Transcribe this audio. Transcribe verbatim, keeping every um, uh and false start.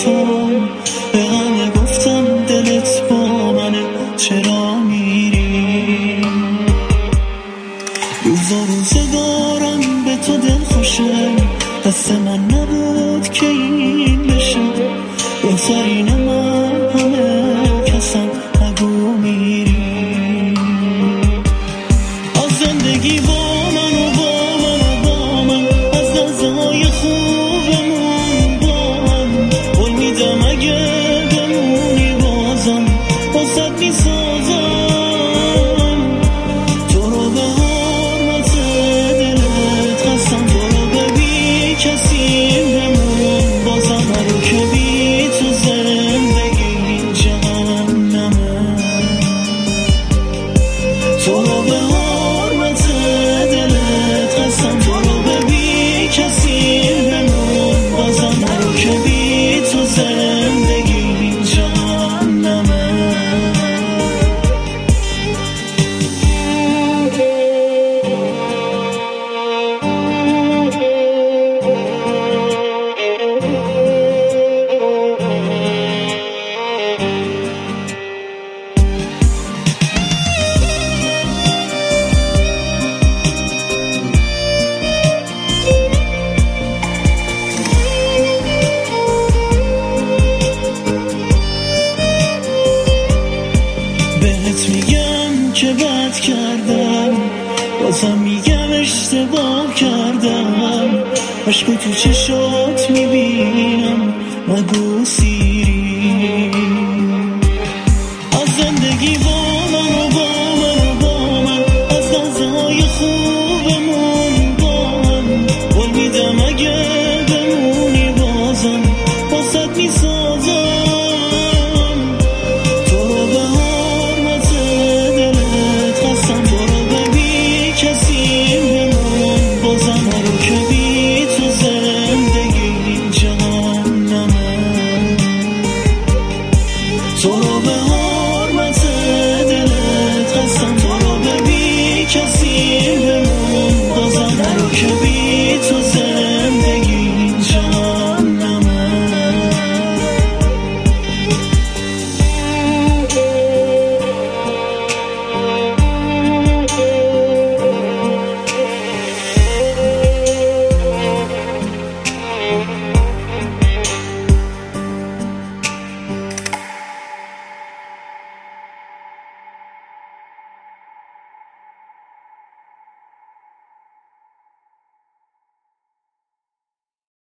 تو به همه گفتم دلت با منه چرا میری روزا روزگارم به تو دل خوشه دست من نبود که این بشه بهترین من همه کسم نگو میری از زندگی با من و با من و با من از لحظه‌های خوبمون با من قول میدم اگه بمونی بازم واسد میسازم تو رو به حرمت دلت خستم تو رو به بی کسی بمون بازم هرو که بی تو زندگی جهنمه تو رو به حرمت دلت خستم تو رو به بی کسی بمون بازم هرو که بی تو زندگی جهنمه بهت میگم که بد کردم بازم میگم اشتباه کردم عشق تو چشات میبینم نگو سیری از زندگی با من و با من و با من از لحظه‌های خوبمون با من قول میدم اگه بمونی بازم واسد میسازم تو رو به حرمت دلت خستم تو رو به بی کسی بمون بازم هرو که بی تو